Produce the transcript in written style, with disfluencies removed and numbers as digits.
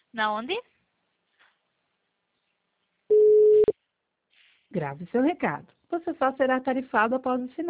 Na onde? Grave seu recado. Você só será tarifado após o sinal.